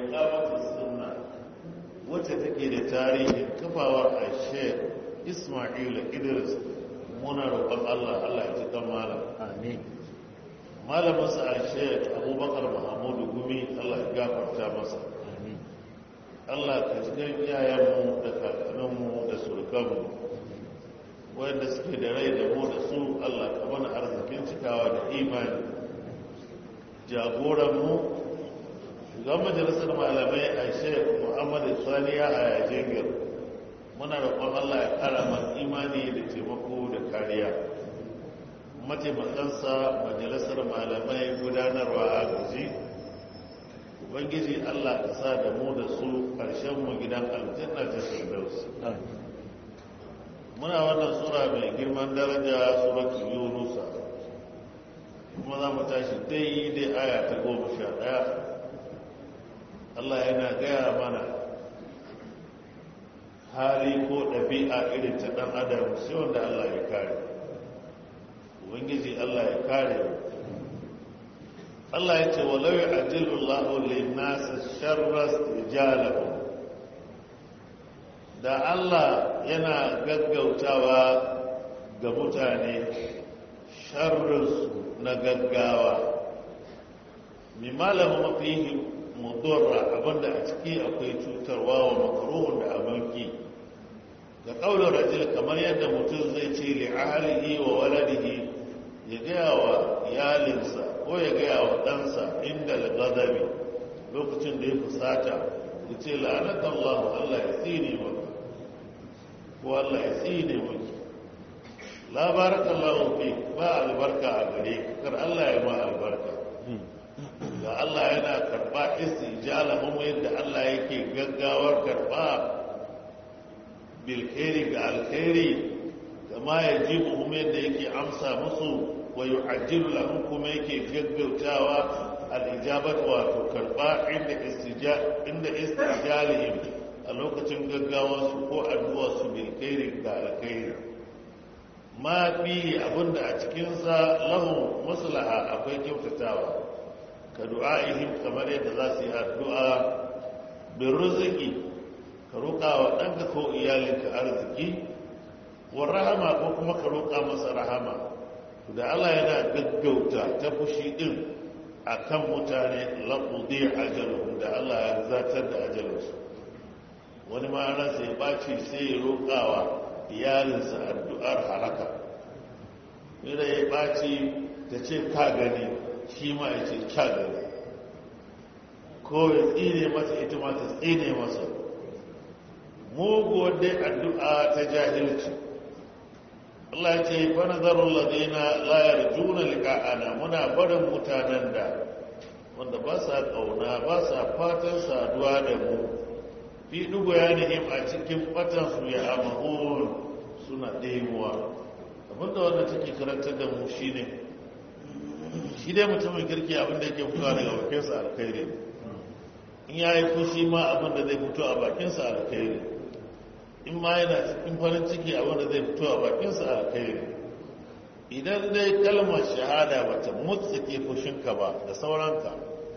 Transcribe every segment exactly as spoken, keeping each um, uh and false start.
iqamatus sunna wacce take da tarihin kafawar a Sheikh Ismail Idris muna roƙon Allah Allah ya ji kan malam amin malamin sa a Sheikh Abubakar Muhammadu Gumi Allah ya gafarta masa amin Allah ka ji kan iyayenmu da kakanninmu da surukanmu wanda suke da rai da mu da su Allah ka mana arzikin cikawa da imani jagoranmu shugaban majalisar malamai a Sheikh Muhammadu Saniya a Yajengir muna roƙon Allah ya ƙara mana imani da taimako da kariya mataimakansa majalisar malamai gudanarwa a gaji ubangiji Allah ka sa da mu da su ƙarshen mu gidan aljanna ta firdaus muna wannan sura mai girman daraja suratul yunus kuma za mu tashi daidai aya ta goma sha ɗaya Allah yana gaya mana hali ko ɗabi'a irin ta ɗan adam sai wanda Allah ya kare ubangiji Allah ya kare Allah ya ce walau ya'jilu Allahu lin-nasi sharra istijalahum da Allah yana gaggautawa ga mutane sharrinsu na gaggawa mi malamu mafihi mudurra abinda a ciki akwai cutarwa wa makaruhun da abinki ga ƙaunar rajil kamar yadda mutum zai ce li'ahalihi wa waladihi ya gaya wa iyalinsa ko ya gaya wa ɗansa inda al-ghadabi lokacin da ya fusata ya ce la'anaka Allah Allah ya tsine maka ko Allah ya tsine maki la barakallahu fi ba albarka a gare ka kar Allah ya ma albarka ga Allah yana karba istijala mu yadda Allah yake gaggawar karba bil khairi ga alkhairi kama yajibu mu yadda yake amsa musu wa yu'ajjilu lahum kuma yake gaggautawa al-ijabatu wa karba inda istijal inda istijalihim a lokacin gaggawarsu ko addu'arsu bil khairi ga alkhairi ma fi abinda a cikinsa lahu maslaha akwai kyautatawa ka du'a'ihim kamar yadda za su yi addu'a bin riziki ka roƙa wa ɗanka ko iyalinka arziki wa rahama ko kuma ka roƙa masa rahama da Allah yana gaggauta ta fushi ɗin a kan mutane laƙuɗe ajalun da Allah ya zatar da ajalinsu wani ma'anarsa ya ɓaci sai ya roƙawa iyalinsa addu'ar haraka ina ya ɓaci ta ce ka gani shi ma ya ce ka gani ko ya tsine masa ita ma ta tsine masa muguwar dai addu'a ta jahilci Allah ya ce fa nazarul ladina la yarjuna liqa'ana muna barin mutanen da wanda ba sa kauna ba sa fatan saduwa da mu fi dugo yanihim a cikin fatan su ya amahun suna ɗemuwa abinda wanda take karantar da mu shine shi dai mutumin kirki abinda yake fitowa daga bakinsa alkhairi in ya yi fushi ma abinda zai fito a bakinsa alkhairi in ma yana cikin farin ciki abinda zai fito a bakinsa alkhairi idan dai kalmar shahada bata mutsike fushinka ba da sauranka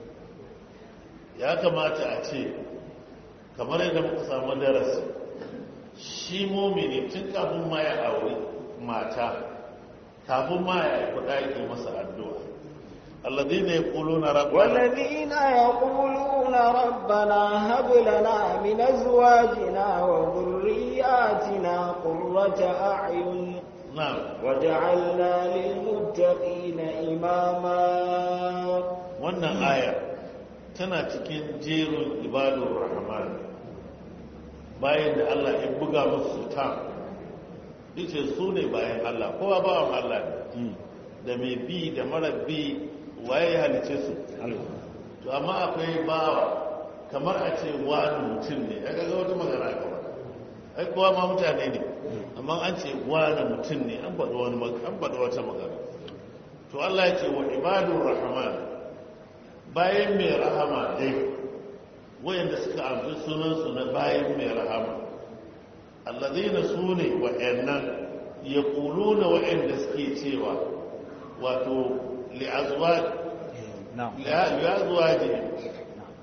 ya kamata a ce kamar yadda muka samu darasi shi momini tun kafin ma ya aure mata kafin ma ya haifi ɗaki masa addu'a alladhina yaquluna rabbana walladhina yaquluna rabbana hab lana min azwajina wa dhurriyyatina qurrata a'yun na'am waj'alna lil muttaqina imama wannan aya tana cikin jerin ibadur rahman bayan da Allah ya buga musu ta dace su ne bayan Allah kowa bawan Allah ne da mai bi da mara bi waye ya halice su to amma akwai bawa kamar a ce wani mutum ne ya ga wata magana kamar ai kowa ma mutane ne amma an ce wani mutum ne an faɗi wani an faɗi wata magana to Allah ya ce wa ibadur rahman bayan mai rahama dai wayanda suka amfi sunansu na bayan mai rahama allazina sune wa'annan yaquluna wa'anda suke cewa wato li'azwaj li'azwaji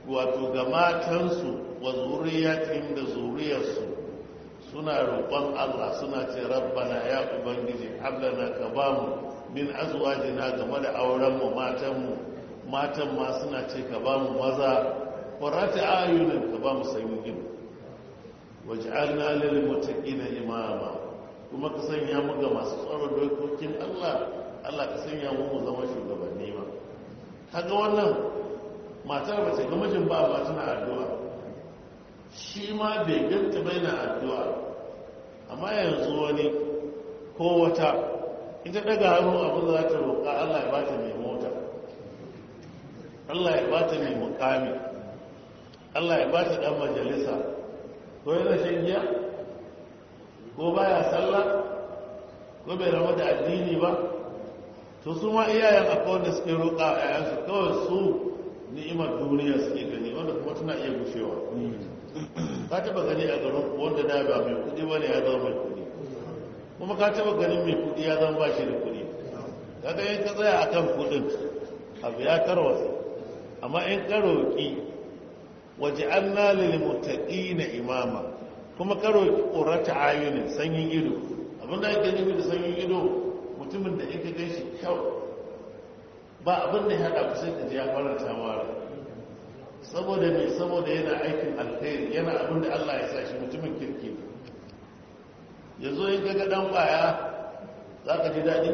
wato ga matansu wa zuriyatin da zuriyarsu suna roƙon Allah suna ce rabbana ya ubangiji hablana ka bamu min azwajina game da aurenmu matanmu matan ma suna ce ka bamu maza qurrata ayunin ka bamu sanyin ido waj'alna lil muttaqina imama kuma ka sanya mu ga masu tsaro dokokin Allah Allah ka sanya mu mu zama shugabanni ma kaga wannan matar ba ta ga mijin ba ba tana addu'a shi ma bai ganta bai na addu'a amma yanzu wani ko wata ita daga hannu abin da za ta roƙa Allah ya bata mai mota Allah ya bata mai mukami Allah ya bata dan majalisa ko yana shan giya ko baya sallah ko bai rawa da addini ba to su ma iyayen akwai wanda suke roƙa a yayansu kawai su ni'imar duniya suke gani wanda kuma tana iya gushewa ka taba gani a garin wanda da ba mai kudi ba ne ya zama mai kudi kuma ka taba ganin mai kudi ya zama ba shi da kudi kaga yin ka tsaya akan kudin abu ya karwasa amma in ka roƙi waje an nalil mutaƙi na imama kuma ka roƙi ƙorata ayunin sanyin ido abinda ake nufi da sanyin ido mutumin da in ka gan shi kyau ba abin da ya haɗa kusa da ya faranta mara saboda ne saboda yana aikin alkhairi yana abin da Allah ya sa shi mutumin kirki yanzu in kaga dan kwaya za ka ji daɗi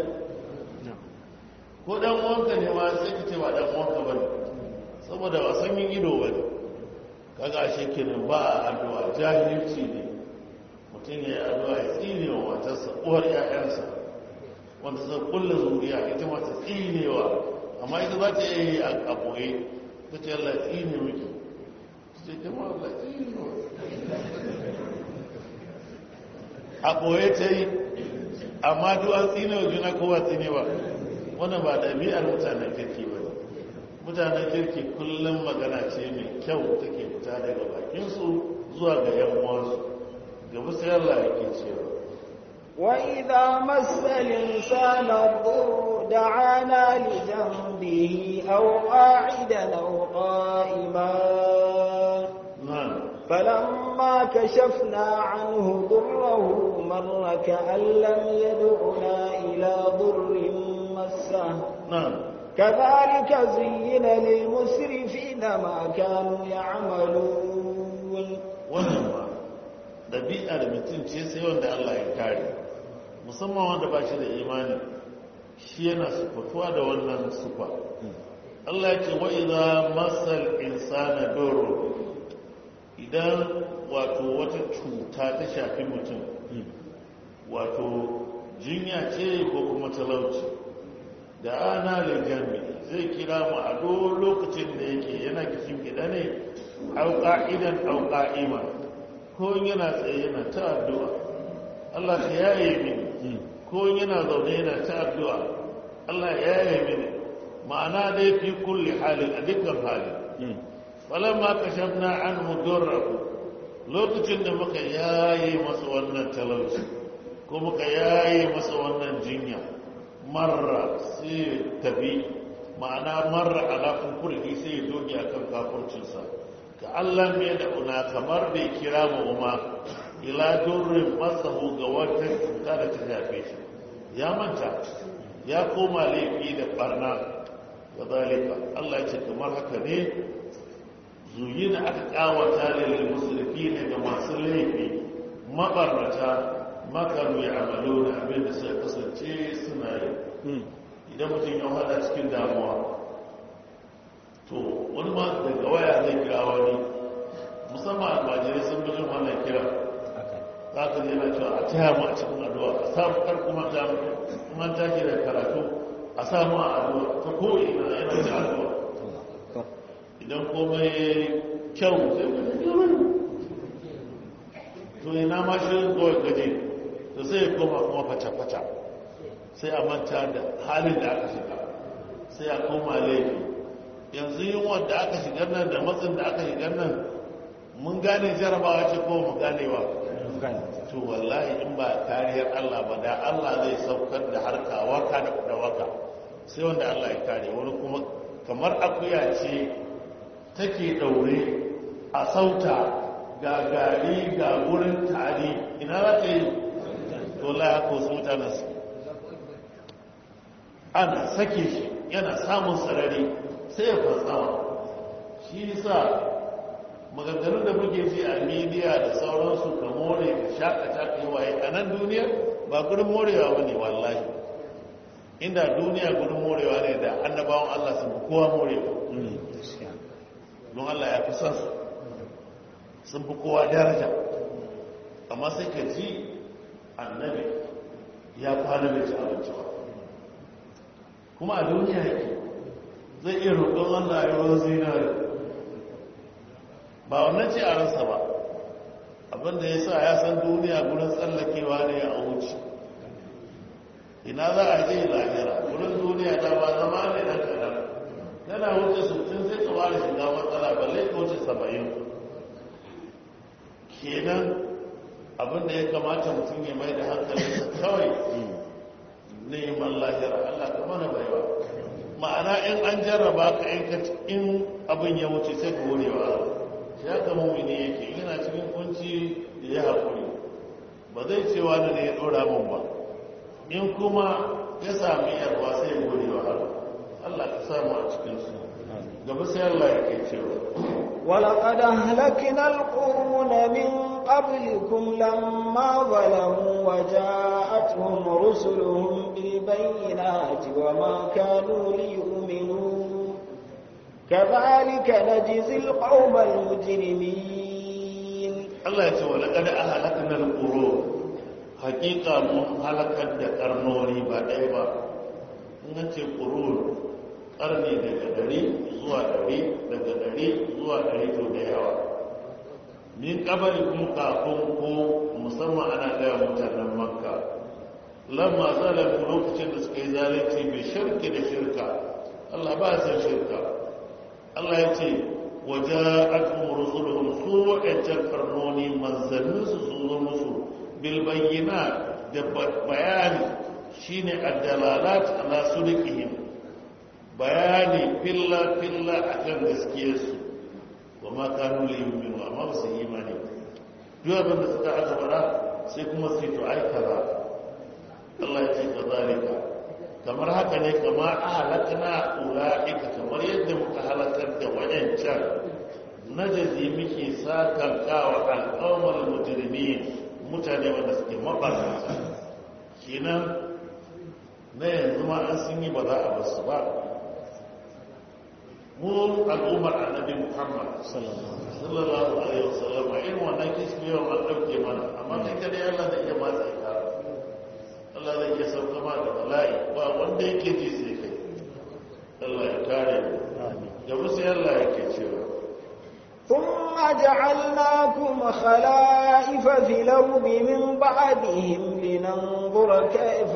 ko dan wanka ne ma sai ka ce ba dan wanka ba ne saboda ba sanyin ido ba ne kaga ashe kenan ba a addu'a jahilci ne mutum ya yi addu'a ya tsine wa matarsa uwar 'ya'yansa wanda zai kulla zuriya ita ma ta tsinewa amma ita za ta yi a ɓoye ta ce Allah tsine miki ta ce jama Allah tsinewa a ɓoye ta yi amma duwan tsinewa juna kowa tsinewa wannan ba ɗabi'ar mutanen kirki ba mutanen kirki kullum magana ce mai kyau take fita daga bakinsu zuwa ga yan uwansu gaba sai Allah yake cewa وإذا مس الإنسان الضر دعانا لجنبه أو قاعدا أو قائما فلما كشفنا عنه ضره مر كأن لم يدعنا إلى ضر مسه كذلك زين للمسرفين ما كانوا يعملون ɗabi'ar mutum ce sai wanda Allah ya kare musamman wanda ba shi da imani shi yana sufatuwa da wannan sufa Allah ya ce wa idza masal insana duru idan wato wata cuta ta shafi mutum wato jinya ce ko kuma talauci da ana da jami zai kira mu a duk lokacin da yake yana kishin gida ne au qa'idan au qa'iman ko yana tsaye yana ta addu'a Allah ka yaye mini ko yana zaune yana ta addu'a Allah ya yaye mini ma'ana dai fi kulli halin a dukkan hali falamma kashafna anhu durrahu lokacin da muka yaye masa wannan talauci ko muka yaye masa wannan jinya marra sai tafi ma'ana marra ala kufrihi sai ya doge akan kafircinsa ka Allah mai da una kamar bai kira mu ma ila durrin masahu ga wata cuta da ta shafe shi ya manta ya koma laifi da barna ga zalika Allah ya ce kamar haka ne zuyina aka kawata lil musrifin ga masu laifi mabarrata makaru ya amalo da abin da suka kasance suna yi idan mutum ya hada cikin damuwa to wani ma daga waya zai kira wani musamman almajirai sun bijin wannan kira za ka zai na cewa a taya mu a cikin addu'a a samu karkuma ta kuma ta ke da karatu a samu a addu'a ta koyi na yana da addu'a idan komai kyau sai ka ji to ina ma shi kawai gaje to sai ya koma kuma fata-fata sai a manta da halin da aka shiga sai a koma laifi yanzu yin wanda aka shigar nan da matsin da aka shigar nan mun gane jarabawa ce ko mu ganewa to wallahi in ba kariyar Allah ba da Allah zai saukar da harka waka da waka sai wanda Allah ya kare wani kuma kamar akuya ce take daure a sauta ga gari ga gurin tari ina za ta yi dole ya ko su mutane su ana sake shi yana samun sarari sai ya fatsawa shi sa maganganun da muke ji a midiya da sauransu ka more ka shakata ka yi waye a nan duniya ba gudun morewa ba ne wallahi inda duniya gudun morewa ne da annabawan Allah sun fi kowa morewa don Allah ya fi son sun fi kowa daraja amma sai ka ji annabi ya kwana bai ci abinci ba kuma a duniya yake zai iya roƙon Allah ya ruwan zinari ba wannan ce a ransa ba abinda ya sa ya san duniya gudun tsallakewa ne a wuce ina za a je lahira wurin duniya ta ba zama ne na kaɗan yana wuce sittin sai ka ware shiga matsala balle ka wuce saba'in kenan abinda ya kamata mutum ya mai da hankalinsa kawai neman lahira Allah ka mana baiwa ma'ana in an jarraba ka in abin ya wuce sai ka gode wa Allah shi haka mumini yake yana cikin kunci da ya haƙuri ba zai cewa da ne ya ɗora min ba in kuma ya sami yarwa sai ya gode wa Allah Allah ka samu a cikin su gaba sai Allah yake cewa ولقد أهلكنا القرون من قبلكم لما ظلموا وجاءتهم رسلهم بالبينات وما كانوا ليؤمنوا كذلك نجزي القوم المجرمين الله يقول ولقد أهلكنا القرون حقيقة من هلكت قرنوني بعدها نتي قرون ƙarni daga ɗari zuwa ɗari daga ɗari zuwa ɗari to da yawa min ƙabari kuma kafin ko musamman ana gaya mutanen makka lamma zalafu lokacin da suka yi zalunci bai shirki da shirka Allah ba san shirka Allah ya ce waje akum rusuluhum su wa'ancan karnoni manzanninsu su zo musu bil bayyinat da bayani shine ad-dalalat ala sulqihim bayani filla-filla a kan gaskiyarsu wa ma kanu liyumin wa amma su imani duk abin da suka aka bara sai kuma sai to aika ba Allah ya ce ka zalika kamar haka ne kama a halakana ula'ika kamar yadda muka halakar da wayancan najazi muke sakan kawa al'aumar mujrimi mutane wanda suke mabarata kenan na yanzu ma an sun yi ba za a basu ba mu al'ummar annabi Muhammad sallallahu alaihi wasallam a irin wannan kishiyar an ɗauke mana amma kai kada Allah zai iya matsa ka Allah zai iya sauka ma da bala'i ba wanda yake ji sai kai Allah ya kare mu da musu Allah yake cewa ثم جعلناكم خلائف في الأرض من بعدهم لننظر كيف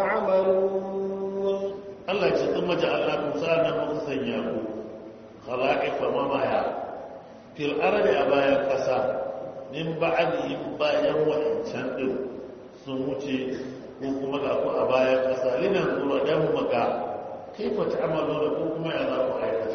تعملون الله يقول ثم جعلناكم سانا مكسنياكم خلائف ممايا في الأرض أبايا كسا من بعدهم بايا وإنسان دل سموتي وكما قالوا أبايا كسا لننظر دم مكا كيف تعملون وكما يضعوا حيثا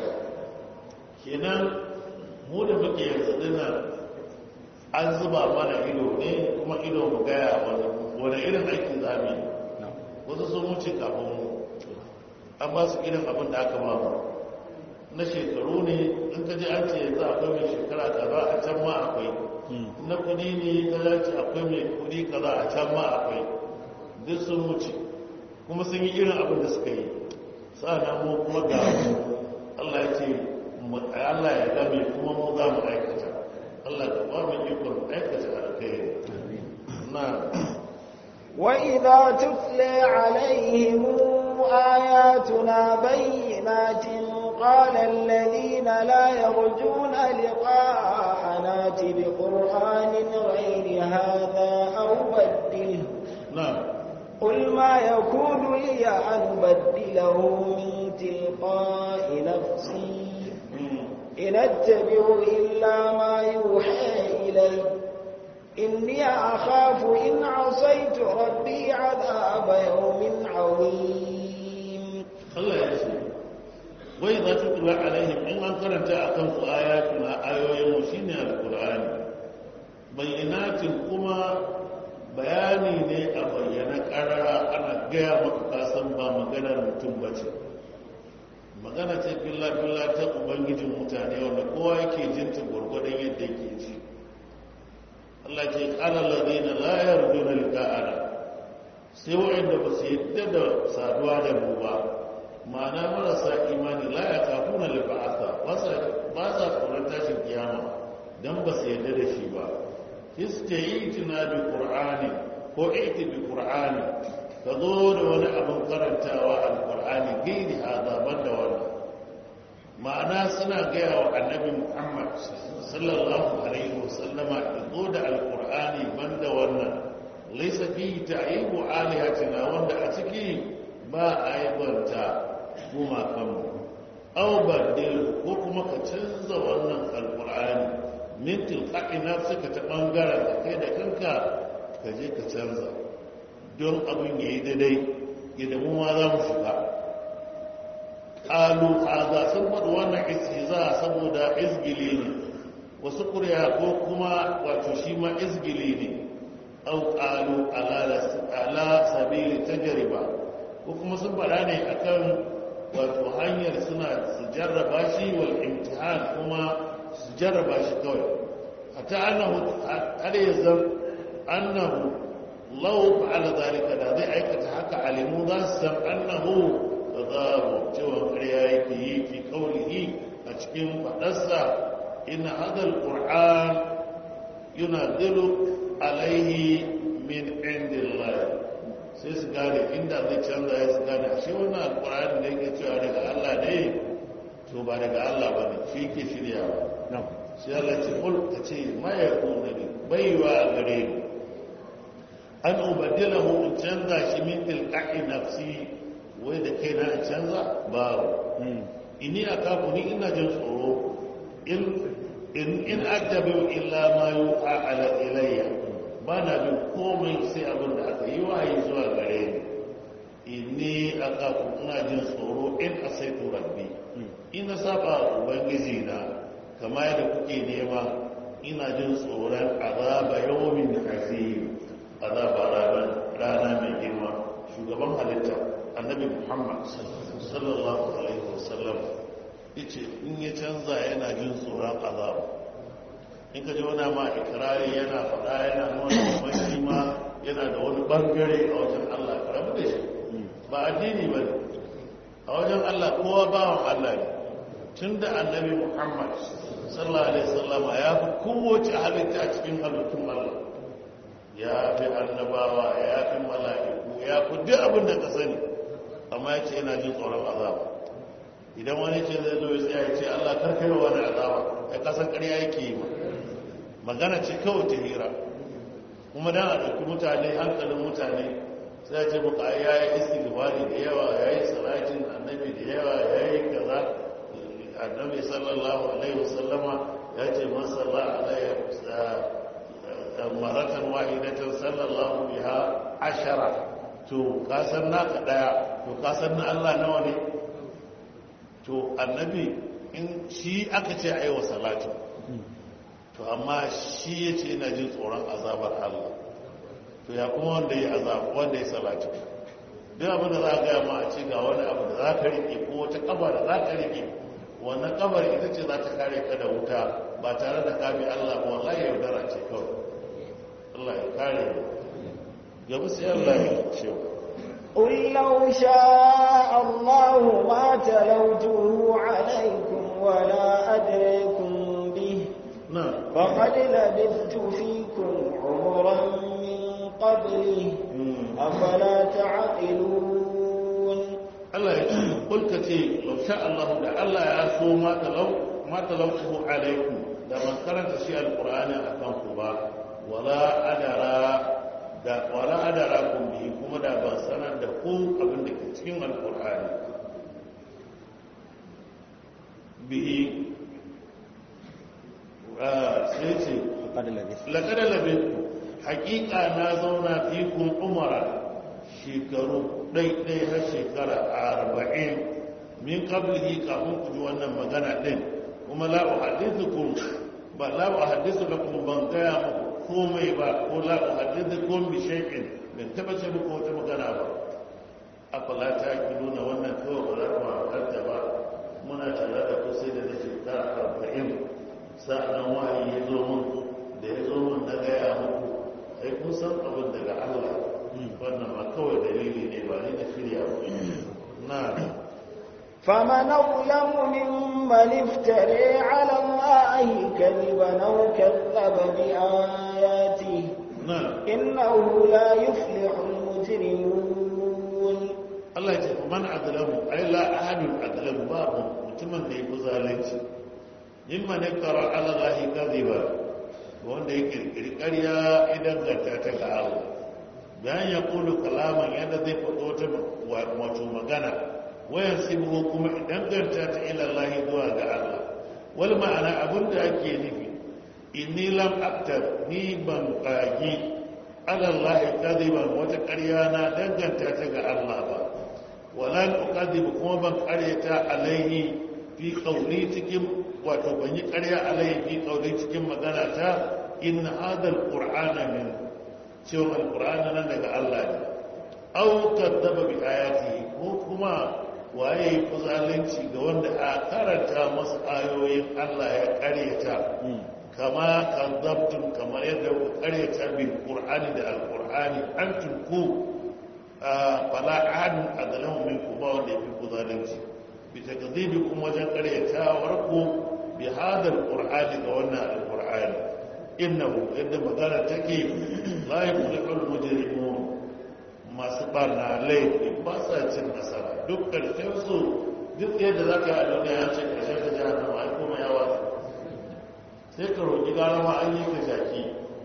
كنا mu da muke yanzu dina an zuba mana ido ne kuma ido mu gaya wani irin aiki zami wasu sun wuce kafin mu an ba su irin abin da aka mamu na shekaru ne in ka ji an ce yanzu akwai mai shekara kaza a can ma akwai na kudi ne ka zaci akwai mai kudi kaza a can ma akwai duk sun wuce kuma sun yi irin abin da suka yi sa'ana mu kuma ga Allah ya ce Allah ya game kuma mu za mu aikata Allah ka ba mu ikon aikata alkhairi na wa idza tutla alaihim ayatuna bayyinatin qala alladhina la yarjuna liqa'ana bi qur'anin ghayri hadha aw baddil na قل ما يكون لي أن بدله من تلقاء نفسي إن أتبع إلا ما يوحى إلي إني أخاف إن عصيت ربي عذاب يوم عظيم الله يسلم wai za ta kula alaihim in an karanta a kan su ayatuna ayoyin mu shine alqur'ani bayyanatin kuma bayani ne a bayyana karara ana gaya maka kasan ba maganar mutum bace magana ce billa billa ta ubangijin mutane wanda kowa yake jinta gwargwadon yadda yake ji Allah ce qala alladhina la yarjuna liqa'ana sai wa'anda ba su yadda da saduwa da mu ba ma'ana marasa imani la ya kafuna liba'atha ba sa tsoron tashin kiyama dan ba su yadda da shi ba isti'tina bi qur'ani ko iti bi qur'ani ka zo da wani abin karantawa alqur'ani gairi hada banda wannan ma'ana suna gaya wa annabi Muhammad sallallahu alaihi wasallama ya zo da alqur'ani banda wannan laysa fi ta'ibu alihatina wanda a ciki ba aibanta kuma kanmu aw badil ko kuma ka canza wannan alqur'ani min tilqa'i nafsika ta bangaren da kai da kanka ka je ka canza don abin yayi daidai idan mu ma za mu shiga qalu hadha sun faɗi wannan istiza saboda izgili ne wasu ƙuriya ko kuma wato shi ma izgili ne au qalu ala sabili tajriba ko kuma sun faɗa ne akan wato hanyar suna su jarraba shi wal imtihan kuma su jarraba shi kawai hatta annahu har yazan annahu law fa'ala zalika da zai aikata haka alimu za su san annahu zabu cewa ƙarya yake yi fi qawlihi a cikin faɗarsa inna hadha alquran yunazzilu alaihi min indillah sai su gane inda zai canza ya su gane ashe wannan alqur'ani da yake cewa daga Allah ne to ba daga Allah ba ne shi ke shiryawa sai Allah ce kul ka ce ma ya kuna ne baiwa a gare ni an ubadilahu in canza shi min tilqa'i nafsi wai da kai na canza ba ini akafu ni ina jin tsoro in in in attabi illa ma yuha ala ilayya ba na bin komai sai abin da aka yi wahayi zuwa gare ni inni akafu ina jin tsoro in asaitu rabbi ina saba ubangiji na kama yadda kuke nema ina jin tsoron azaba yawmin azim azaba rana mai girma shugaban halitta annabi Muhammad sallallahu alaihi wasallam yace in ya canza yana jin tsoron azaba in ka ji wani ma ikirari yana faɗa yana nuna wani ma yana da wani bangare a wajen Allah karamu da shi ba addini ba ne a wajen Allah kowa bawan Allah ne tun da annabi Muhammad sallallahu alaihi wasallama ya fi kowace halitta a cikin halittun Allah ya fi annabawa ya fi mala'iku ya fi duk abin da ka sani amma ya ce yana jin tsoron azaba idan wani ce zai zo ya tsaya ya ce Allah karkai wa wani azaba ya kasan ƙarya yake yi magana ce kawai ta hira kuma dan a ɗauki mutane hankalin mutane sai ya ce muka ya yi istighfari da yawa ya yi salatin annabi da yawa ya yi kaza annabi sallallahu alaihi wasallama ya ce man salla alaihi maratan wahidatan sallallahu biha ashara to kasan naka daya to kasan na Allah nawa ne to annabi in shi aka ce ayi wa salatu to amma shi yace yana jin tsoron azabar Allah to ya kuma wanda ya azab wanda ya salatu duk abin da za ka ga ma a ce ga wani abu da za ka rike ko wata kaba da za ka rike wannan kabar ita ce za ta kare ka da wuta ba tare da ka bi Allah ba wallahi yaudara ce kawai Allah ya kare mu gaba sai Allah ya ce قل لو شاء الله ما تلوته عليكم ولا أدريكم به نعم فقد لبثت فيكم عمرا من قبله أفلا تعقلون Allah ya ce kulka ce lau sha Allah da Allah ya so ma talau ma talauhu alaikum da ban karanta shi alqur'ani akan ku ba wala adara da wala adara kun bi kuma da ban sanar da ku abin da ke cikin alqur'ani bi sai ce laqad labistu haqiqa na zauna fikum umara shekaru ɗaiɗai har shekara arba'in min qablihi kafin ku ji wannan magana din kuma la uhaddithukum ba la uhaddithukum ban gaya muku komai ba ko la uhaddithukum bi shay'in ban tabbace muku wata magana ba afala ta'qiluna wannan kawai ba za ku hankalta ba muna tare da ku sai da na shekara arba'in sa'an wahayi ya zo mun da ya zo mun na gaya muku ai kun san abin daga Allah wannan ma kawai dalili ne ba ni da shirya ba na فمن أظلم ممن افترى على الله كذبا أو كذب بآياته إنه لا يفلح المجرمون الله يقول من أظلم أي لا أحد أظلم باب متمن لي بذلك ممن افترى على الله كذبا wanda ya kirkiri ƙarya idan zata ta ga Allah bayan ya kulu kalaman yadda zai faɗo ta wato magana wayan sibu kuma idan ganta ta ila Allah zuwa ga Allah wal ma'ana abinda ake nufi inni lam aktar ni ban qagi ala Allah kadiban wata ƙarya na danganta ta ga Allah ba wala uqadibu kuma ban ƙaryata alaihi fi qawli cikin wato ban yi ƙarya alaihi fi qawli cikin magana ta in hadha alqur'ana min cewa alqur'ana nan daga Allah ne aw kadzaba bi ayati ko kuma waye ku zalunci ga wanda a karanta masa ayoyin Allah ya karyata kama kadzabtum kamar yadda ku karyata bil qur'ani da alqur'ani antum ku fala ahadun adlahu minkum ba wanda yake ku zalunci bi takdhibikum wajen karyatawar ku bi hadha alqur'ani ga wannan alqur'ani innahu yadda magana take la yuflihul mujrimun masu barna laifi ba sa cin nasara duk karshen su duk yadda za ka yi a duniya ya ce karshen ta jihar nama ai kuma ya wata sai ka roƙi gara ma an yi ka jaki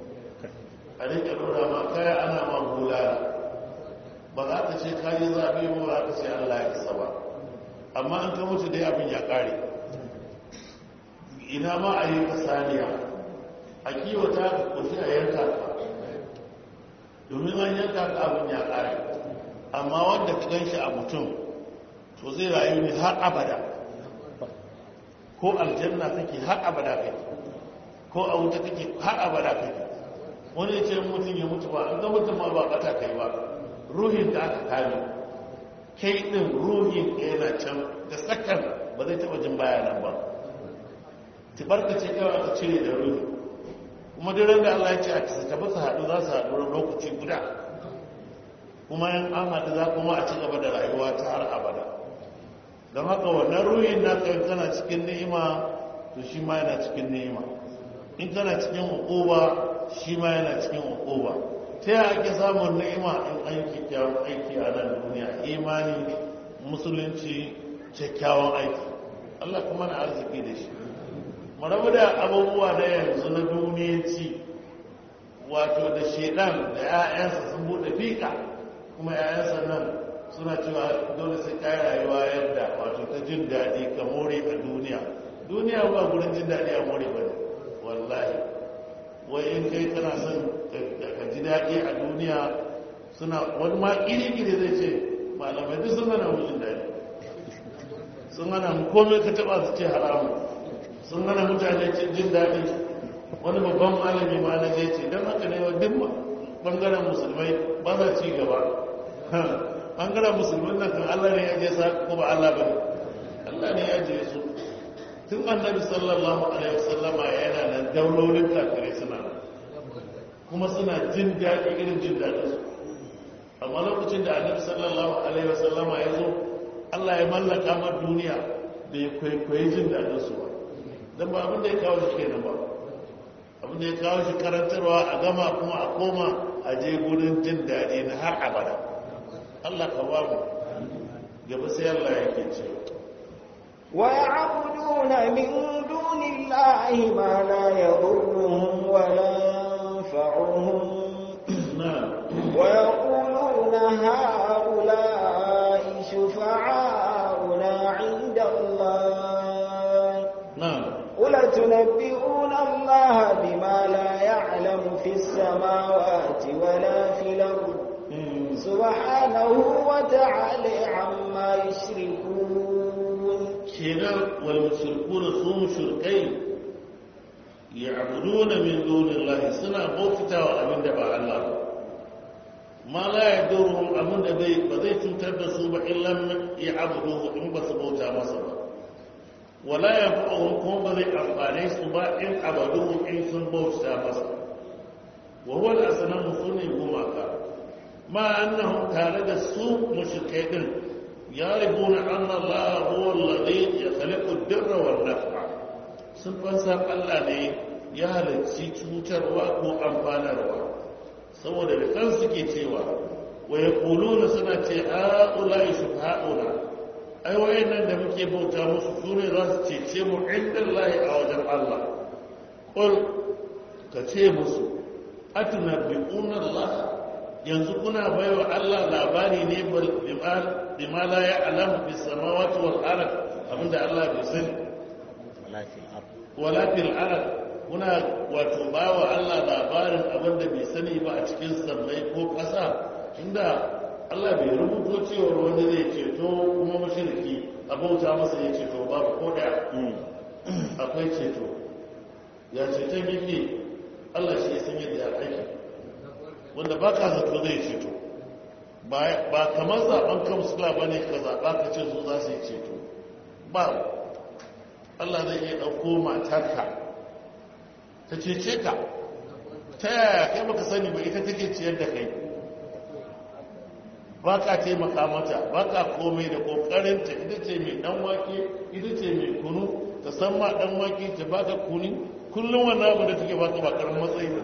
a rike nuna ma kaya ana ma bulala ba za ka ce kayi zaɓe ba za ka ce allah ya isa ba amma an ka mutu dai abin ya ƙare ina ma a yi ka saniya a kiwata ka kushi a yanka ka domin an yanka ka abin ya ƙare amma wanda ka gan shi a mutum to zai rayu ne har abada ko aljanna kake har abada kake ko a wuta kake har abada kake wani ya ce mutum ya mutu ba an ga mutum ma ba bata kai ba ruhin da aka kame kai din ruhin yana can da sakan ba zai taɓa jin bayanan ba tibarka ce kawai aka cire da ruhi kuma duk da Allah ya ce a kisa tabbata haɗu za su haɗu lokaci guda kuma yan an haɗu za kuma a ci gaba da rayuwa ta har abada don haka wannan ruhin na kai kana cikin ni'ima to shi ma yana cikin ni'ima in kana cikin hukuba shi ma yana cikin hukuba ta yaya ake samun ni'ima in an yi kyakkyawan aiki a nan duniya imani musulunci kyakkyawan aiki Allah kuma na arziki da shi mu rabu da abubuwa na yanzu na duniyanci wato da shedan da 'ya'yansa sun bude fika kuma 'ya'yansa nan suna cewa dole sai kayi rayuwa yadda wato ta jin daɗi ka more a duniya duniya ba gurin jin daɗi a more ba ne wallahi wai in kai kana son ka ji daɗi a duniya suna wani ma ƙiri-ƙiri zai ce malamai duk sun hana mu jin daɗi sun hana mu komai ka taɓa su ce haramu sun hana mutane jin daɗi wani babban malami ma na zai ce don haka ne wa duk ɓangaren musulmai ba za ci gaba ɓangaren musulman nan kan Allah ne ya je sa ko ba Allah ba ne Allah ne ya je su tun annabi sallallahu alaihi wasallama yana nan daulolin kafirai suna nan kuma suna jin daɗi irin jin daɗin su amma lokacin da annabi sallallahu alaihi wasallama ya zo Allah ya mallaka mar duniya da ya kwaikwayi jin daɗin su ba don ba abin da ya kawo shi kenan ba abin da ya kawo shi karantarwa a gama kuma a koma a je gudun jin daɗi na har abada Allah ka ba mu gaba sai Allah yake cewa wa ya'buduna min dunillahi ma la yadurruhum wa la yanfa'uhum wa yaquluna ha'ula'i shufa'auna 'inda Allah qul tunabbi'una Allah bima la ya'lamu fis samawati wa la fil ardi سبحانه وتعالى عما يشركون kenan wal mushrikuna su mushrikai ya'buduna min dunillahi suna bautawa abinda ba Allah ba ma la yaduruhum abinda bai ba zai cutar da su ba illa ya'buduhu in ba su bauta masa ba wala yanfa'uhum kuma ba zai amfane su ba in abaduhu in sun bauta masa wa huwa al-asnamu sunni gumaka ma annahum tare da su mushrikai din yaribuna anna Allah huwa alladhi yakhluqu ad-dirra wan-naf'a sun fansa Allah ne ya halarci cutarwa ko amfanarwa saboda da kan suke cewa wa yaquluna suna ce a ulai shufa'una ai wayannan da muke bauta musu sune za su cece mu inda Allah a wajen Allah qul ka ce musu atunabbi'una Allah yanzu kuna baiwa Allah labari ne bima la ya'lamu bis samawati wal ard abinda Allah bai sani wala fil ard kuna wato bawa Allah labarin abinda bai sani ba a cikin sammai ko ƙasa inda Allah bai rubuto cewa wanda zai ceto kuma mushriki abauta masa ya ceto babu ko da akwai ceto ya ceton yake Allah shi ya san yadda ya aiki wanda ba ka zato zai ceto ba kamar zaben kamsula ba ne ka zaɓa ka ce su za su yi ceto ba Allah zai iya ɗauko matarka ta cece ka ta yaya kai baka sani ba ita take ciyar da kai ba ka taimaka mata ba ka komai da ƙoƙarinta ita ce mai ɗan wake ita ce mai kunu ta san ma ɗan wake ta baka kuni kullum wannan abu da take baka ba ƙaramin matsayi ba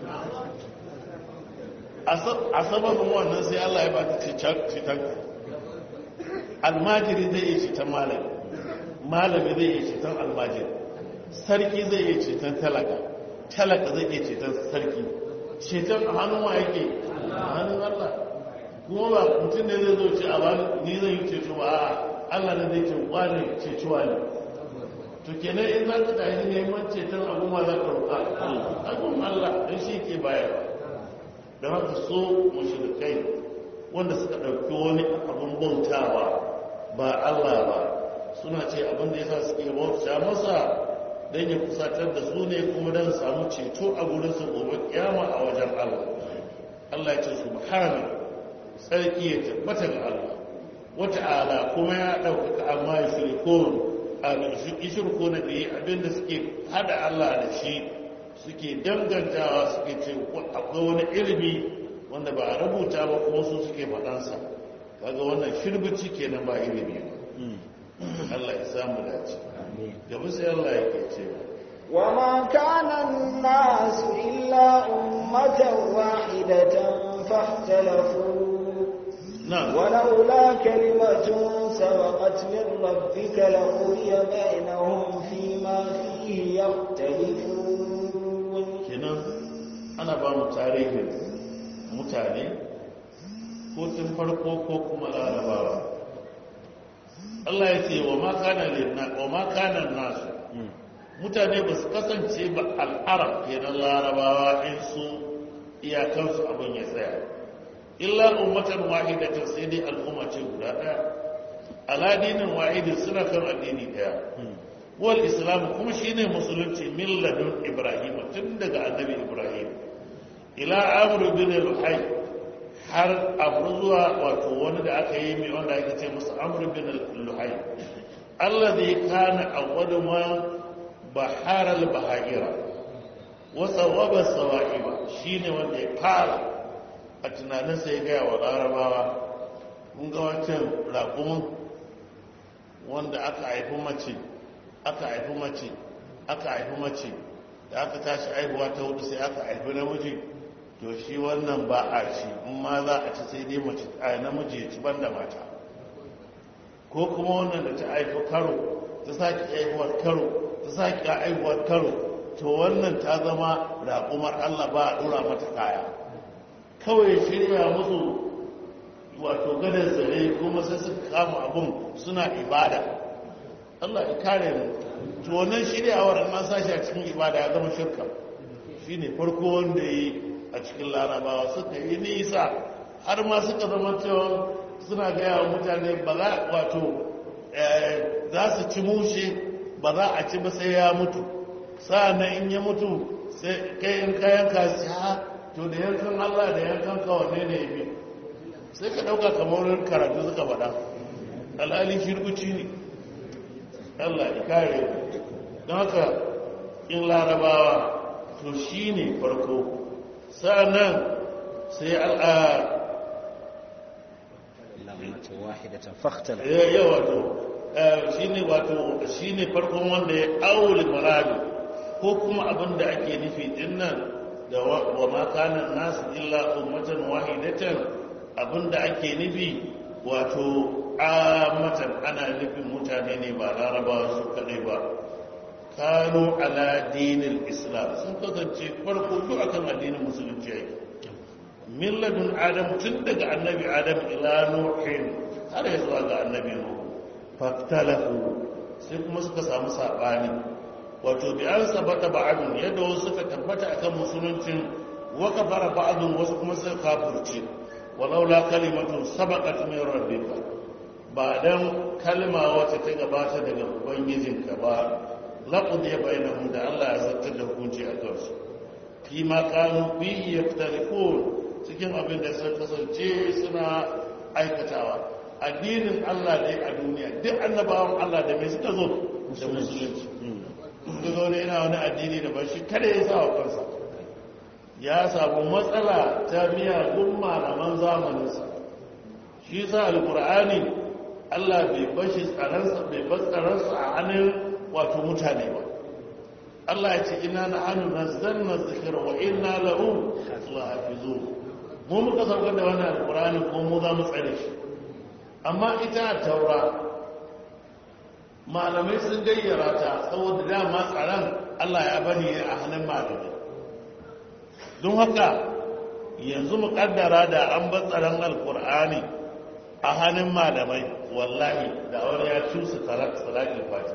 a sababin wannan sai Allah ya bata ceton almajiri zai yi ceton malami malami zai yi ceton almajiri sarki zai yi ceton talaka talaka zai yi ceton sarki ceton a hannun wa yake a hannun Allah kuma ba mutum ne zai zo ce a ba ni zai yi ceto ba a Allah ne zai ce wani cecuwa ne to kenan in za ka tashi neman ceton abu ma za ka roƙa abun Allah don shi ke bayarwa da haka so mushrikai wanda suka ɗauki wani abin bautawa ba Allah ba suna ce abin da yasa suke bauta masa don ya kusatar da su ne kuma don samu ceto a gurin su gobe kiyama a wajen Allah Allah ya ce subhana sarki ya tabbata ga Allah wata'ala kuma ya ɗaukaka amma ya shirko a shirko na biyu abinda suke hada Allah da shi suke dangantawa suke ce akwai wani ilimi wanda ba a rubuta ba kuma su suke faɗansa kaga wannan shirbici kenan ba ilimi ba Allah ya samu dace gaba sai Allah yake ce wa ma kana an-nas illa ummatan wahidatan fahtalafu ولولا كلمة سبقت من ربك لقضي بينهم فيما فيه يختلفون kenan ana ba mu tarihin mutane ko tun farko ko kuma larabawa Allah ya ce wa ma kana lirna wa ma kana nasu mutane ba su kasance ba al'arab kenan larabawa in su iyakansu abin ya tsaya illa ummatan wahidatan sai dai al'umma ce guda daya ala dinin wahidin suna kan addini daya wal islam kuma shine musulunci milladun ibrahim tun daga annabi ibrahim ila amr bin al-hay har amru zuwa wato wani da aka yi mai wanda ake ce masa amr bin al-hay alladhi kana awwal ma bahar al-bahaira wa sawaba sawa'iba shine wanda ya fara a tunaninsa ya gaya wa larabawa mun ga wancan raƙumin wanda aka haifi mace aka haifi mace aka haifi mace da aka tashi haihuwa ta hudu sai aka haifi namiji to shi wannan ba a ci in ma za a ci sai dai mace a namiji ya ci banda mata ko kuma wannan da ta haifi karo ta sake haihuwar karo ta sake haihuwar karo to wannan ta zama raƙumar Allah ba a ɗora mata kaya kawai shirya musu wato gadar zare kuma sai suka kama abun suna ibada Allah ya kare mu to wannan shiryawar an sashi a cikin ibada ya zama shirka shine farko wanda yi a cikin larabawa suka yi nisa har ma suka zama cewa suna gaya wa mutane ba za wato za su ci mushe ba za a ci ba sai ya mutu sa'annan in ya mutu sai kai in kayan ka ha to da yankan Allah da yankan ka wanne ne yafi sai ka dauka kamar karatu suka faɗa alhali shirkuci ne Allah ya kare don haka in larabawa to shine farko sa'annan sai al'a wahidatan fakhtala ya wato shine wato shine farkon wanda ya aure muradi ko kuma abin da ake nufi dinnan da wa ma kana nas illa ummatan wahidatan abin da ake nufi wato amatan ana nufin mutane ne ba larabawa su kadai ba kanu ala dinil islam sun kasance farko duk akan addinin musulunci yake milladun adam tun daga annabi adam ila nuhin har ya zuwa ga annabi nuhu faktalahu sai kuma suka samu sabani wato bi an sabata ba'adun yadda wasu suka tabbata akan musuluncin wa kafara ba'adun wasu kuma suka kafirce walaula kalimatu sabaqat min rabbika ba dan kalma wacce ta gabata daga ubangijinka ba laqad ya bainahum da Allah ya zartar da hukunci a kansu fi ma kanu bi yaktalifun cikin abin da sun kasance suna aikatawa addinin Allah dai a duniya duk annabawan Allah da mai suka zo da musulunci duk wani yana wani addini da ba shi kada ya sa wa kansa ya samu matsala ta miyagun malaman zamaninsa shi sa alkur'ani Allah bai bashi tsaransa bai bar tsaransa a hannun wato mutane ba Allah ya ce ina na hannu nazzalna dhikra wa inna lahu lahafizun mu muka saukar da wannan alkur'ani ko mu za mu tsare shi amma ita taura malamai sun gayyara ta saboda dama tsaron Allah ya bani a hannun malamai don haka yanzu mu kaddara da an bar tsaron alkur'ani a hannun malamai wallahi da wani ya cusa salatul fati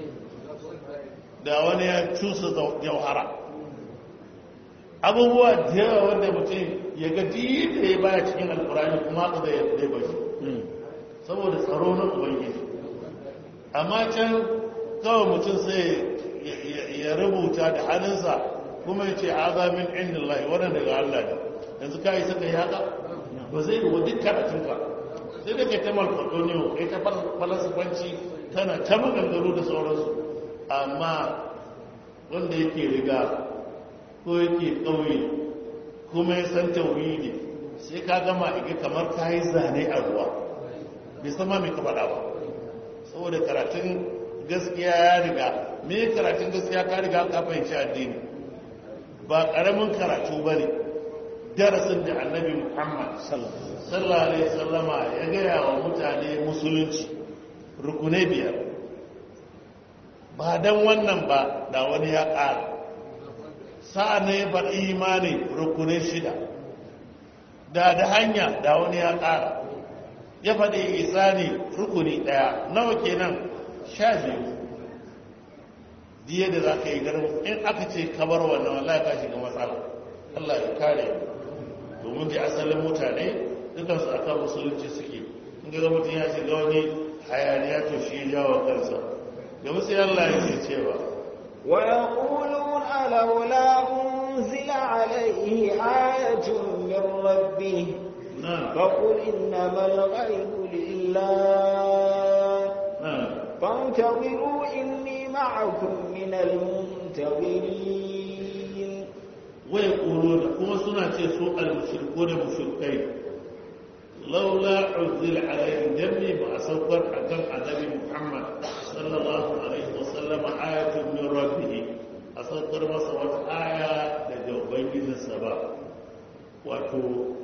da wani ya cusa jauhara abubuwa da yawa wanda mutum ya ga da ya baya cikin alkur'ani kuma haka da ya bashi saboda tsaro na ubangiji amma can kawai mutum sai ya rubuta da hannunsa kuma ya ce azamin inda Allah wannan daga Allah ne yanzu ka yi saka yi haka ba zai yi wa duk karatunka sai da kai ta malfadoniyo kai ta falasifanci tana ta maganganu da sauransu amma wanda yake riga ko yake ƙauye kuma ya san tauhidi sai ka gama iga kamar ka yi zane a ruwa bai sama mai ka faɗa ba saboda karatun gaskiya ya riga me karatun gaskiya ka riga ka fahimci addini ba ƙaramin karatu ba ne darasin da annabi muhammad sallallahu alaihi sallama ya gaya wa mutane musulunci rukunai biyar ba don wannan ba da wani ya ƙara sa'a ne bar imani rukunai shida da da hanya da wani ya ƙara ya faɗi isani rukuni ɗaya nawa kenan sha biyu diye da za ka yi garin in aka ce kabar wannan wallahi ka shiga matsala Allah ya kare domin da asalin mutane dukansu akan musulunci suke in ga mutum ya shiga wani hayaniya to shi ya jawo kansa da musu Allah ya ce cewa wa yaquluna laula unzila alayhi ayatun min rabbih فقل إنما الغيب لله فانتظروا إني معكم من المنتظرين ويقولون كما سنة سوء المشركون مشركين لولا عزل عليه دمي بأسفر حكم عدد محمد صلى الله عليه وسلم آية من ربه أسفر مصوت آية لجوبين السبب وتو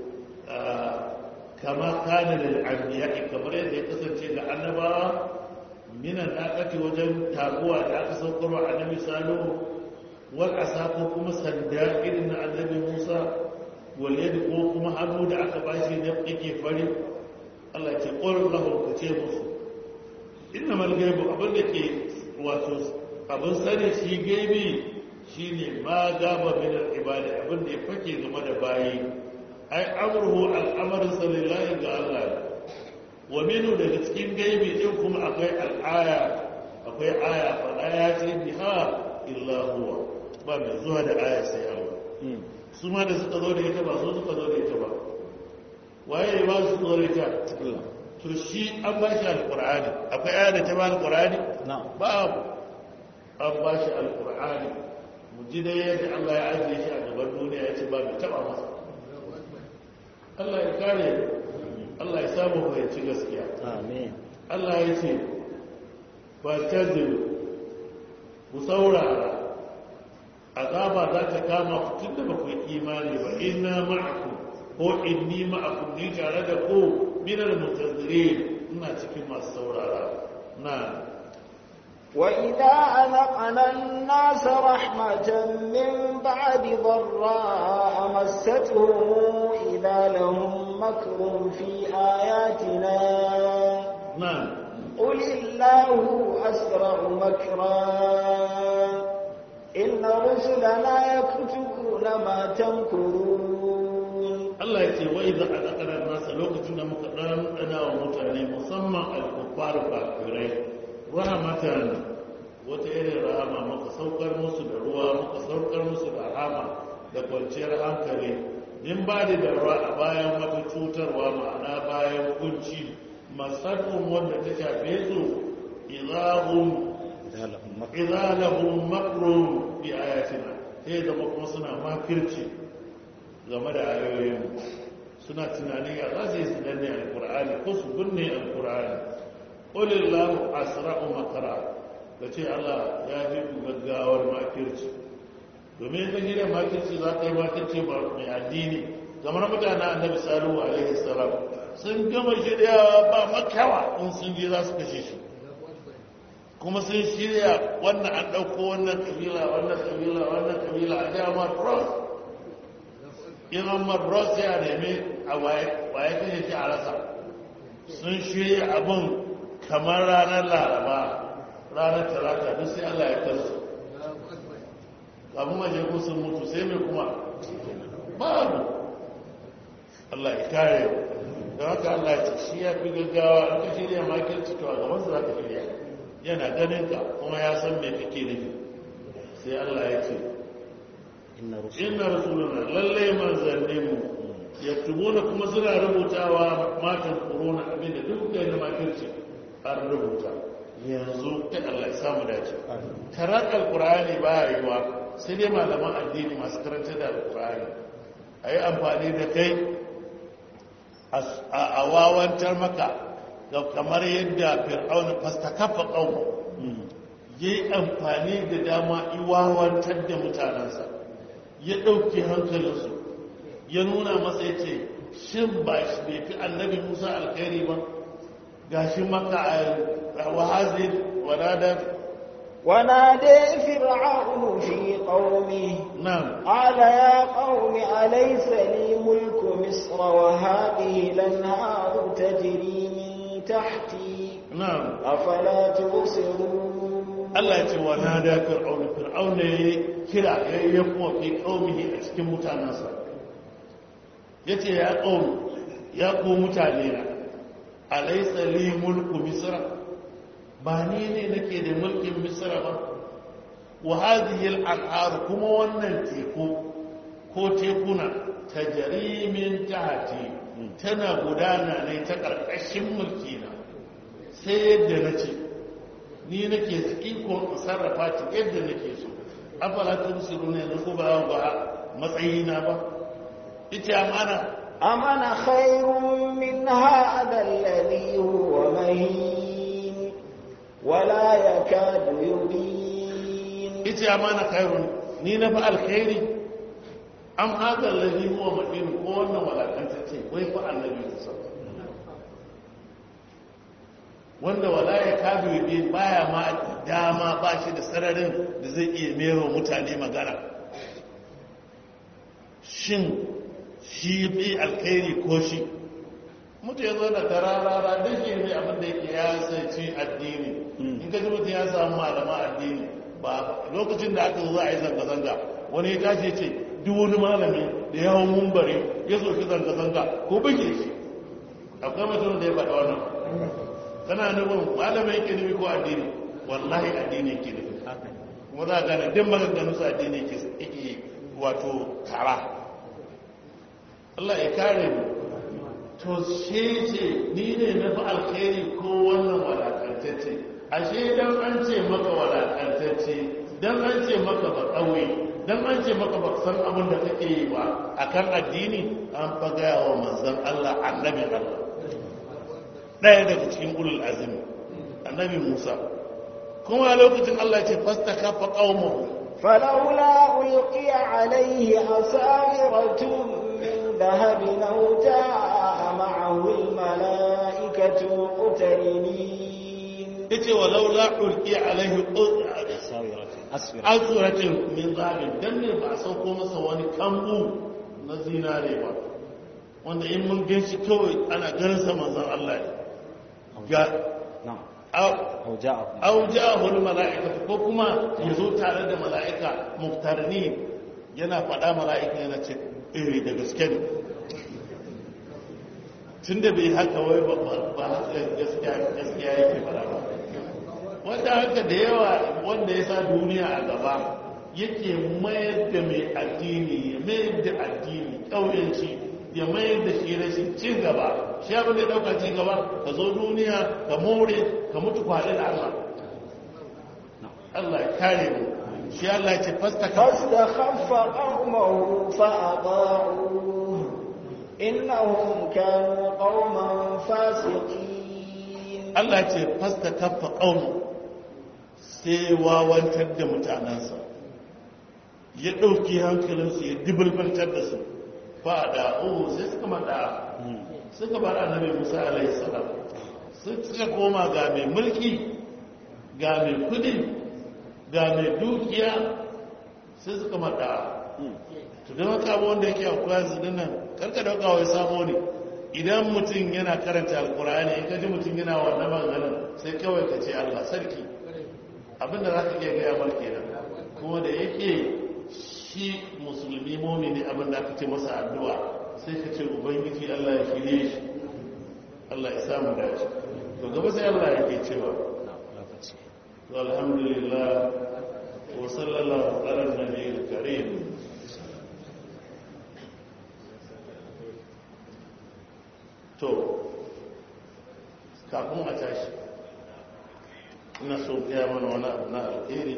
kama kana da anbiya'i kamar yadda ya kasance ga annabawa minan akati wajen taguwa da aka saukarwa annabi salihu wal asafu kuma sanda irin na annabi musa wal yadi ko kuma hannu da aka bashi da yake fari Allah ya ce qul lahu ka ce musu innamal ghaibu abin da ke wato abin sani shi gaibi shine ma gaba min al ibadi abin da ya fake game da bayi ai amruhu al'amarin salillahi ga Allah wa minu daga cikin gaibi din kuma akwai al'aya akwai aya fa aya ce biha illa huwa ba mai zuwa da aya sai Allah su ma da suka zo da ita ba su suka zo da ita ba waye ba su zo da ita Allah to shi an ba shi alqur'ani akwai aya da ta ba alqur'ani babu an ba shi alqur'ani mu ji dai yadda Allah ya ajiye shi a gaban duniya ya ce ba mai taba masa Allah ya kare Allah ya samu fahimci gaskiya amin Allah ya ce ba ta ku saurara azaba za ta kama ku tun da ba ku yi imani ba inna ma'akum ko inni ma'akum ni tare da ku minal muntazirin ina cikin masu saurara na وإذا أذقنا الناس رحمة من بعد ضراء مستهم إذا لهم مكر في آياتنا نعم قل الله أسرع مكرا إن رسلنا يكتبون ما تمكرون الله يقول وإذا أذقنا الناس لوكتنا مكران أنا ومتعني مصمع الكفار فاكرين rahamatan wata irin rahama muka saukar musu da ruwa muka saukar musu da rahama da kwanciyar hankali in ba da darwa a bayan wata cutarwa ma'ana bayan kunci masarfin wanda ta shafe su izalahun makrun bi ayatina sai zama kuma suna makirci game da ayoyin suna tunanin ya za su yi su danne alkur'ani ko su binne alkur'ani ƙulillahu asra'u makara da ce Allah ya fi ku gaggawar makirci domin ta gina makirci za ka yi makirci ba mai addini kamar mutane annabi salihu alaihi salam sun gama shiryawa ba makawa in sun je za su kashe shi kuma sun shirya wannan an ɗauko wannan kabila wannan kabila wannan kabila a jama ross in an ross ya nemi a waye kashe shi a rasa sun shirya abin kamar ranar laraba ranar talata duk sai Allah ya kansu abin majalku sun mutu sai mai kuma babu Allah ya kare da haka Allah ya ce shi ya fi gaggawa an ka shirya makirci to a gaban su za ka shirya yana ganin ka kuma ya san mai kake nufi sai Allah ya ce inna rasuluna lallai manzanninmu ya tubuna kuma suna rubutawa matan korona abinda duk da yana makirci an rubuta yanzu ta Allah ya samu dace karar alkur'ani ba ya yiwa sai dai malaman addini masu karanta da alkur'ani a yi amfani da kai a wawantar maka kamar yadda fir'auna fasta kafa ƙaunu ya yi amfani da dama iwawantar da mutanensa ya ɗauke hankalinsu ya nuna masa ya ce shin ba shi bai fi annabi musa alkhairi ba gashi maka a wahazin wanadar ونادى فرعون في قومه نعم قال يا قوم أليس لي ملك مصر وهذه الأنهار تجري من تحتي نعم أفلا تبصرون الله يقول ونادى فرعون فرعون كلا يقوم في قومه أسكن متانسا يتي يا قوم يا قوم متانينا أليس لي ملك مصر ba ni ne nake da mulkin misra ba wa hadhihi al-anhar kuma wannan teku ko tekuna tajri min tahti tana gudana ne ta karkashin mulki na sai yadda nace ni nake iko in sarrafa ta yadda nake so afala tumsiruna yanzu ko ba ba matsayina ba ita amana amana khairun min hada alladhi huwa mahin ولا يكاد يبين ita amana khairun ni na fa alkhairi am hada alladhi huwa madin ko wannan walakanta ce wai fa annabi sallallahu wanda wala yakadu yubin baya ma dama ba shi da sararin da zai iya mero mutane magana shin shi bi alkhairi ko shi mutu ya zo da tararara da shi ne abin da yake ya sanci addini in ka ji mutu ya samu malama addini ba lokacin da aka zo a yi zanga-zanga wani ya tashi ce duk wani malami da yawon mumbari ya soki zanga-zanga ko bage shi akwai mutum da ya faɗa wannan kana nufin malamai ke nufi ko addini wallahi addini ke nufi kuma za a gane din maganganu su addini ke wato tara Allah ya kare mu to shi ce ni ne na fi alkhairi ko wannan walakantacce ashe dan an ce maka walakantacce dan an ce maka ba ƙauye dan an ce maka ba san abin da kake yi ba akan addini an faga wa manzon Allah annabi Allah ɗaya daga cikin ulul azmi annabi Musa kuma a lokacin Allah ya ce fastakafa qaumuhu فلولا ألقي عليه أساورة من ذهب أو جاء معه الملائكة مقترنين yace walaula ulqi alaihi asuratin min zahabin dan ne ba a sauko masa wani kambu na zinare ba wanda in mun gan shi kawai ana ganin sa manzon Allah ne ga au ja'ahu al-mala'ikatu ko kuma yazo tare da mala'ika muftarni yana faɗa mala'ika yana ce eh da gaske ne tunda bai haka wai ba ba gaskiya gaskiya yake fara ba wanda haka da yawa wanda ya sa duniya a gaba yake mayar da mai addini ya mayar da addini ƙauyenci ya mayar da shi rashin cin gaba shi abin da ya ɗauka cin gaba ka zo duniya ka more ka mutu kwaɗi da Allah Allah ya kare mu shi Allah ya ce fasta khaffa qawmahu fa ata'uhu innahum kanu qauman fasiqin Allah ya ce fasta khaffa qawmu sai wawantar da mutanansa ya ɗauki hankalinsu ya dibulbantar da su fada oh sai suka mada suka bar annabi Musa alaihi salam suka koma ga mai mulki ga mai kudi ga mai dukiya sai suka mada to dan haka abu wanda yake akwai zidin nan karka dauka wai samo ne idan mutum yana karanta alkur'ani in ka ji mutum yana wannan maganar sai kawai ka ce Allah sarki abinda zaka iya ga ya kenan kuma da yake shi musulmi momini abin da aka ce masa addu'a sai ka ce ubangiji Allah ya shirye shi Allah ya samu dace to gaba sai Allah ya ke cewa to alhamdulillah wa sallallahu ala nabiyil karim to kafin a tashi ina so ya mana wani abu na alheri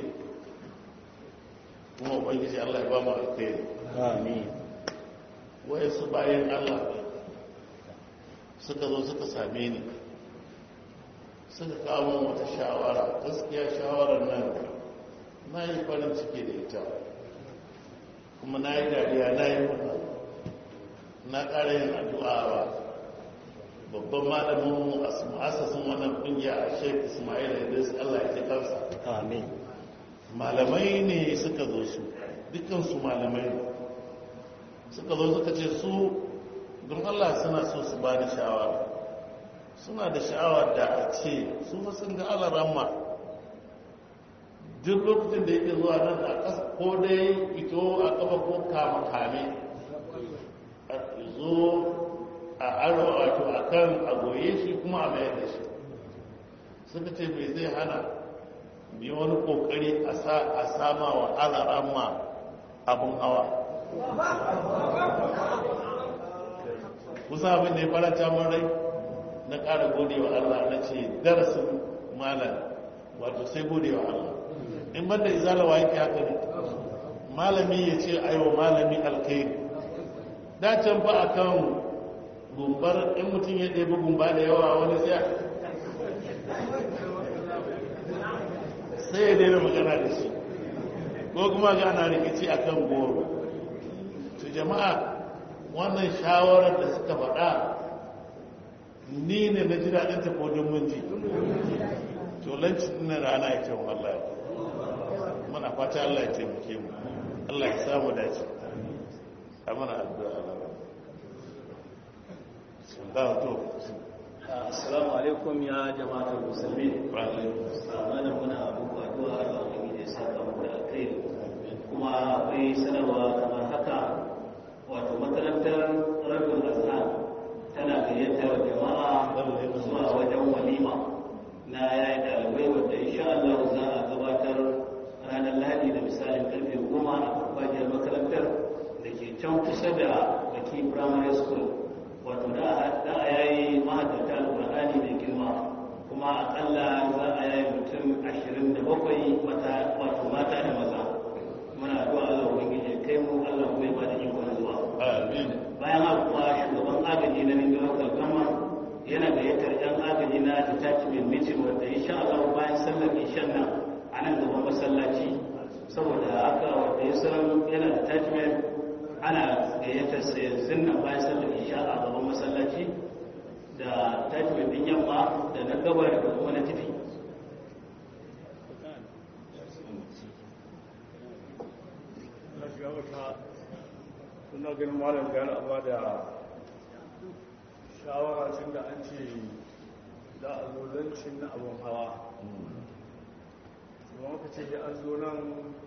kuma ubangiji Allah ya ba mu alkhairi amin waye su bayan Allah suka zo suka same ni suka kawo wata shawara gaskiya shawarar nan na yi farin ciki da ita kuma na yi dariya na yi murna na ƙara yin addu'a ba babban malamin asasin wannan kungiya a Sheikh Ismail Idris Allah ya ji kansa amin malamai ne suka zo su dukansu malamai ne suka zo suka ce su don Allah suna so su ba da shawara suna da sha'awar da a ce su fa sun ga alaramma duk lokacin da yake zuwa nan a ƙasa ko dai fito a ƙafa ko kama kame a zo a aro wato a kan a goye shi kuma a mayar da shi suka ce bai zai hana bi wani kokari a sama wa alaramma abun hawa kusa abin da ya faranta mun rai na ƙara gode wa Allah na ce darasin malam wato sai gode wa Allah in banda izalawa yake haka ne malami ya ce aiwa malami alkhairi da can fa akan gumbar in mutum ya ɗebi gumba da yawa wani sai sai ya daina magana da shi ko kuma ga ana rikici a kan goro to jama'a wannan shawarar da suka faɗa ni ne na ji daɗin ta kodin mun ji to lancin na rana ya kyau wallahi muna fata Allah ya taimake mu Allah ya samu dace a mana addu'a Allah to assalamu alaikum ya jama'atul muslimin wa alaikum assalam muna abu addu'a da wani da saka mu da kai kuma akwai sanarwa kamar haka wato makarantar rabin azhar tana gayyatar jama'a zuwa wajen can kusa da baki primary school wato da a yayi mahaddata alƙur'ani mai girma kuma akalla za a yayi mutum ashirin da bakwai wato mata da maza muna addu'a Allah ubangiji kai mu Allah kuma ya bada ikon zuwa amin bayan haka kuma shugaban agaji na Ningi Local Government yana gayyatar yan agaji na detachment meeting wanda insha Allah bayan sallar ishan nan a nan gaban masallaci saboda haka wanda ya san yana detachment ana gayyatar sa yanzu nan bayan sallar isha a gaban masallaci da detachment din yamma da na gabar da kuma na tafi suna ganin malam gani amma da shawara cin da an ce za a zo zancin na abin hawa kuma maka ce an zo nan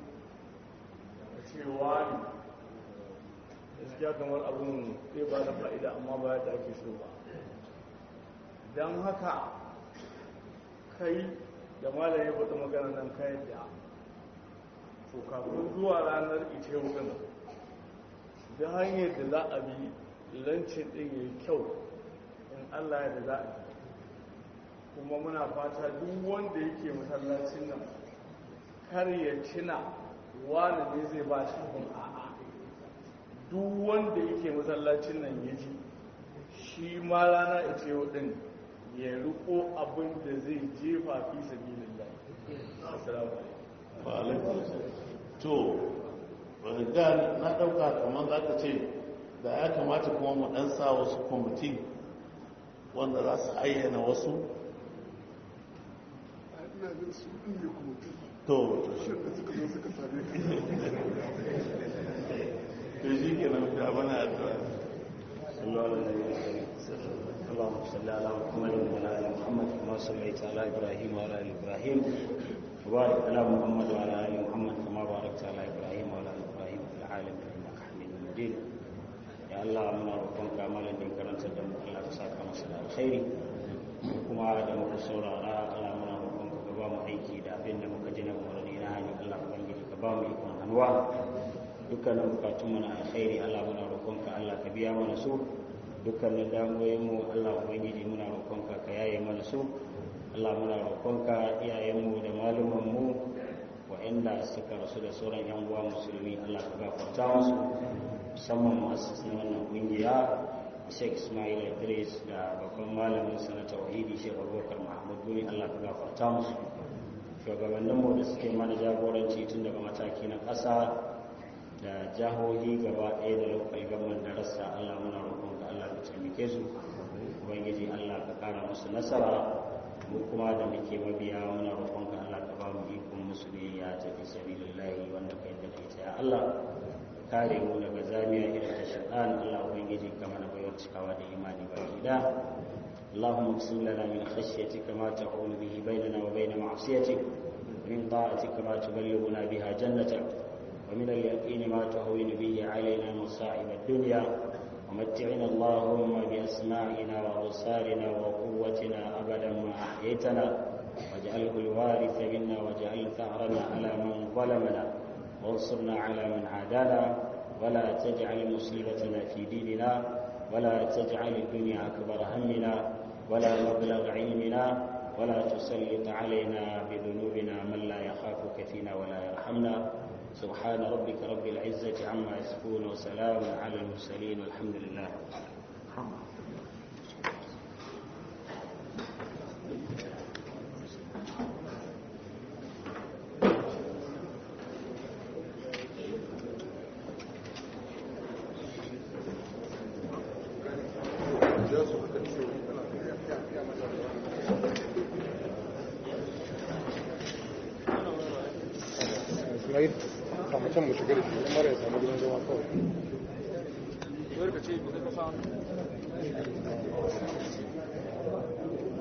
a ce wani gaskiya kamar abin zai ba da fa'ida amma ba ya ake so ba don haka kai da malam ya faɗi magana nan kayan da to kafin zuwa ranar ita yau ɗin da hanyar da za a bi lancin ɗin ya yi kyau in Allah ya da za a yi kuma muna fata duk wanda yake masallacin nan kar ya cina wani ne zai ba shi kun a'a duk wanda yake masallacin nan ya ji shi ma rana ita yau ɗin ya riko abin da zai jefa fi sabilin lai assalamu alaikum to riga na ɗauka kamar za ka ce da ya kamata kuma mu ɗan sa wasu kwamiti wanda za su ayyana wasu to to shi ke nan da bana addu'a اللهم صل على محمد وعلى ال محمد كما صليت على ابراهيم وعلى ال ابراهيم وبارك على محمد وعلى ال محمد كما باركت على ابراهيم وعلى ال ابراهيم في العالمين انك حميد مجيد يا الله منا roƙonka amalan da karantar da mu Allah ka saka masa da alkhairi kuma da muka saurara Allah muna roƙonka ka ba mu aiki da abin da muka ji na umarni na hanyar Allah ubangiji ka ba mu ikon hanwa dukkanin bukatun mu na alkhairi Allah muna roƙonka Allah ka biya mana su dukkanin damuwoyinmu Allah ubangiji muna roƙonka ka yaye mana su Allah muna roƙonka iyayenmu da malumanmu waɗanda suka rasu da sauran yan uwa musulmi Allah ka gafarta musu musamman masu wannan kungiya Sheikh Ismail Idris da babban malamin sa na tauhidi Sheikh Abubakar Mahmud Gumi Allah ka gafarta musu shugabanninmu da suke mana jagoranci tun daga mataki na ƙasa da jahohi gaba ɗaya da local government da rassa Allah muna roƙonka Allah ka taimake su ubangiji Allah ka kara musu nasara mu kuma da muke mabiya muna roƙonka Allah ka ba mu ikon musu ya tafi sabilillahi wanda kai da ita ya Allah kare mu daga zamiya irin ta shaytan Allah ubangiji ka mana bayar cikawa da imani baki da اللهم اقسم لنا من خشيتك ما تحول به بيننا وبين معصيتك ومن طاعتك ما تبلغنا بها جنتك ومن اليقين ما تهون به علينا مصاعب الدنيا ومتعنا اللهم بأسماعنا وأبصارنا وقوتنا أبدا ما أحييتنا واجعله الوارث منا واجعل ثأرنا على من ظلمنا وانصرنا على من عادانا ولا تجعل مصيبتنا في ديننا ولا تجعل الدنيا أكبر همنا ولا مبلغ علمنا ولا تسلط علينا بذنوبنا من لا يخافك فينا ولا يرحمنا سبحان ربك رب العزة عما يصفون وسلام على المرسلين والحمد لله can mu shiga da shi mara ya samu gidan zama kawai ka ce